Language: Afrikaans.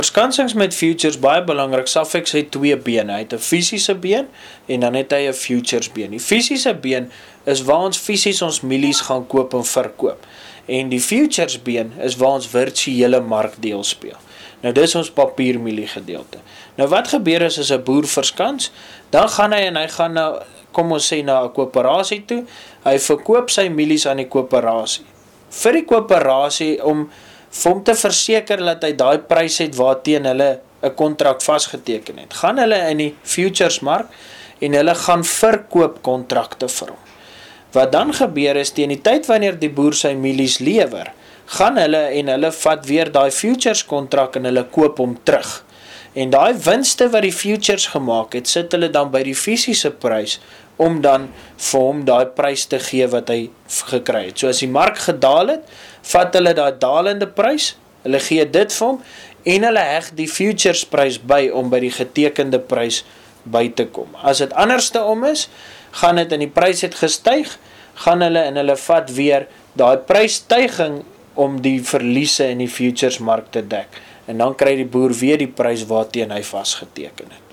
Verskansings met futures baie belangrik. Safex het 2 bene. Hy het 'n fisiese been en dan het hy 'n futures been. Die fisiese been is waar ons fisies ons mielies gaan koop en verkoop. En die futures been is waar ons virtuele markdeel speel. Nou dis ons papiermielie gedeelte. Nou wat gebeur as 'n boer verskans? Dan gaan hy gaan nou, kom ons sê na 'n koöperasie toe. Hy verkoop sy mielies aan die koöperasie. Vir die koöperasie om vir hom te verseker dat hy daai prys het waarteen hulle 'n kontrak vasgeteken het. Gaan hulle in die futures mark en hulle gaan verkoopkontrakte vir hom. Wat dan gebeur is teen die tyd wanneer die boer sy mielies lewer, gaan hulle vat weer daai futures kontrak en hulle koop hom terug. En daai winste wat die futures gemaak het, sit hulle dan by die fisiese prys om dan vir hom daai prys te gee wat hy gekry het. So as die mark gedaal het, vat hulle daai dalende prys, hulle gee dit vir hom en hulle heg die futures prys by om by die getekende prys by te kom. As dit anderste om is, gaan dit in die prys het gestyg, gaan hulle en hulle vat weer daai prysstyging om die verliese in die futures mark te dek. En dan kry die boer weer die prys waarteen hy vasgeteken het.